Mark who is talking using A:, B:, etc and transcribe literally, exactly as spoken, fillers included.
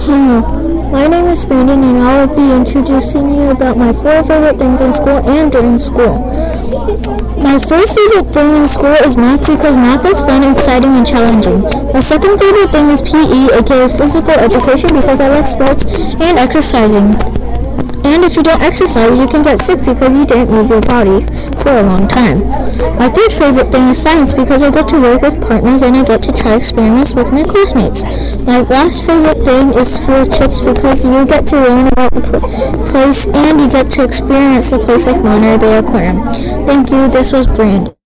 A: Hello, my name is Brandon and I will be introducing you about my four favorite things in school and during school. My first favorite thing in school is math because math is fun, exciting, and challenging. My second favorite thing is P E, aka physical education, because I like sports and exercising. And if you don't exercise, you can get sick because you didn't move your body for a long time. My third favorite thing is science because I get to work with partners and I get to try experiments with my classmates. My last favorite thing is field trips because you get to learn about the pl- place and you get to experience a place like Monterey Bay Aquarium. Thank you. This was Brandon.